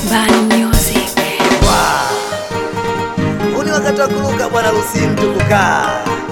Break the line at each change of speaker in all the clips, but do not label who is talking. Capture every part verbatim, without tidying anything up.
Bani Music.
Wow. Uni wakati wa kuruka bwana ruhusi mtu kukaa.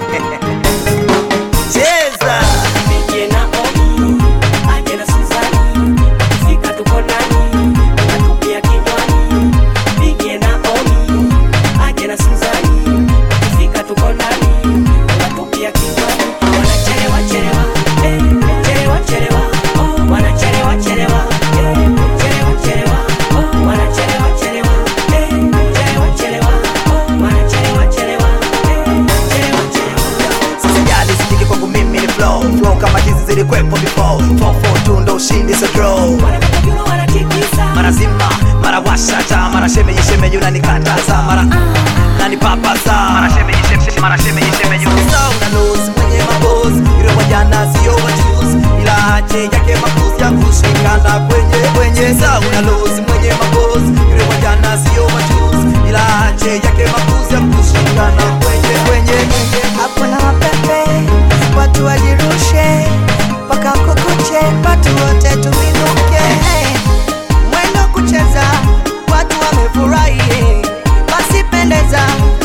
Cheza.
Nije na Omi, aje na Suzani, fika tuko ndani, natupia kinywani. Nije na Omi, aje na Suzani, fika tuko ndani, natupia kinywani. Wanachelewa chelewa, eh, chelewa chelewa, oh, wanachelewa chelewa, eh, chelewa chelewa, oh, wanachelewa chelewa, eh, chelewa chelewa, oh, wanachelewa chelewa, eh, chelewa chelewa.
Sijali sikike kwangu mimi ni flow. Flow kama hizi zilikwepo before. four four two ndo ushindi so draw. Mara zima, mara washata, mara shemeji shemeji unanikataza, mara nani papasa, mara shemeji shemeji, mara shemeji shemeji una lose mwenye maboss. Yule wa jana sio wa juice, ila ache yake makuzi ya kushikana kwenye kwenye sawa. Una lose mwenye maboss. Yule wa jana sio wa juice, ila ache yake makuzi ya kushikana kwenye kwenye
hapo na mapepe, watu wajirushe paka kukuche, watu wote tuminuke. Mwendo kucheza, watu wamefurahi, basi pendeza,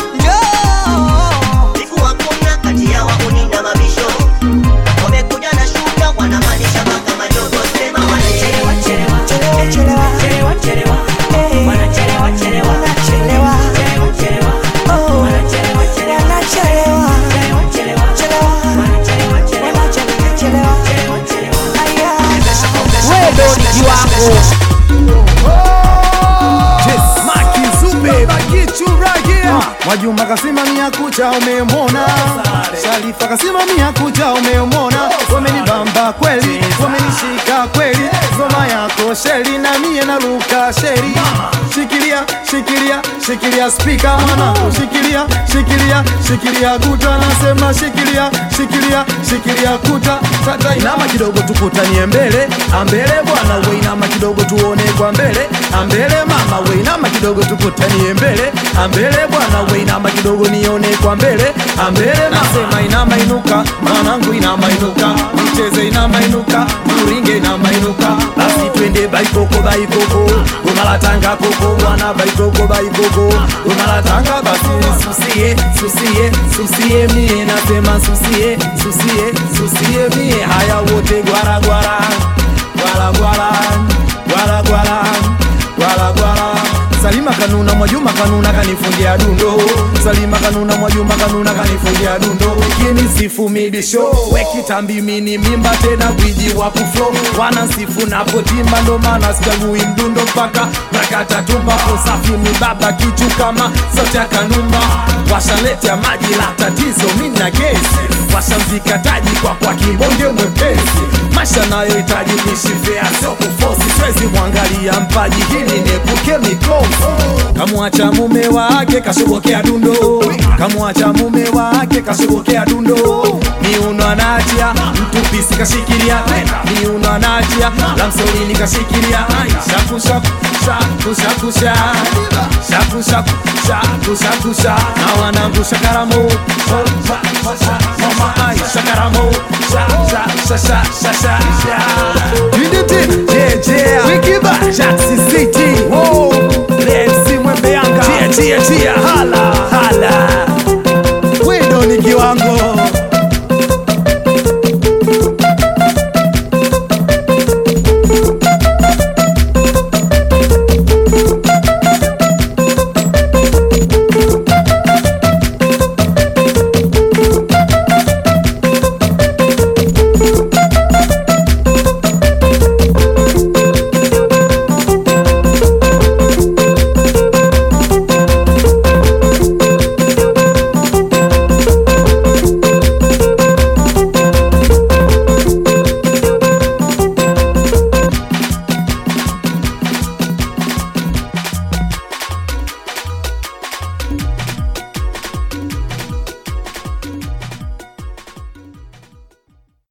njoo.
Siku hakuna kati ya wauni na mabisho, wamekuja na shuka wanamaanisha maka madogo. Sema wanachelewa chelewa,
Chelewa chelewa,
Chelewa chelewa,
eh,
wanachelewa chelewa,
wanachelewa,
chelewa chelewa,
oh,
wanachelewa chelewa,
wanachelewa,
chelewa chelewa,
chelewa,
wanachelewa chelewa,
wanachelewa, chelewa,
chelewa chelewa.
aya.
wewe ndo liji wako.
Mwajuma kasimamia kucha umemona, Sharifa kasimamia kucha umemona. Wamenibamba kweli, wamenishika kweli, ngoma yako sheri na mie na ruka sheri. Shikilia, shikilia, shikilia speaker mwanangu, shikilia, shikilia, shikilia kuta, nasema shikilia, shikilia, shikilia kuta. Sasa inama kidogo tukutanie mbele, ambele bwana we inama kidogo tuone kwa mbele, ambele mama we inama kidogo tukutanie mbele, ambele bwana we inama kidogo nione kwa mbele, ambele nasema inama inuka, mwanangu inama inuka, mcheze inama inuka, muringe inama inuka, basi twende baikoko baikoko, umalatanga koko bwana baikoko baikoko, umalatanga basi susie, susie, susie mie nasema susie, susie, susie mie haya wote gwara gwara, gwara gwara, gwara gwara, gwara gwara. Salima kanuna Mwajuma kanuna kanifungia dundo, Salima kanuna Mwajuma kanuna kanifungia dundo. Kini sifu midisho, weki tambi mini mimba tena gwiji wa kuflow. Wana sifu na potimba ndo mana sikagui mdundo mpaka prakata tumba. Usafi mbaba kichu kama sote ya kanumba. Washaletea maji la tatizo mina gesi, washanzika taji kwa kwa kibonge mwepesi. Masha nayo itaji nishifea sio kufosi, swezi mwangalia mpaji hili nepuke mikosi. Kamuacha mume wake kashobokea dundo, kamuacha mume wake kashobokea dundo. Miuno anachia, mtu pisi kashikilia, miuno anachia, lamsolini kashikilia. Shaku shaku, shaku shaku shaku, shaku shaku, shaku shaku shaku. Na wanangu shakaramo, mama ai shakaramo, sha sha sha sha sha sha. Did it, yeah yeah.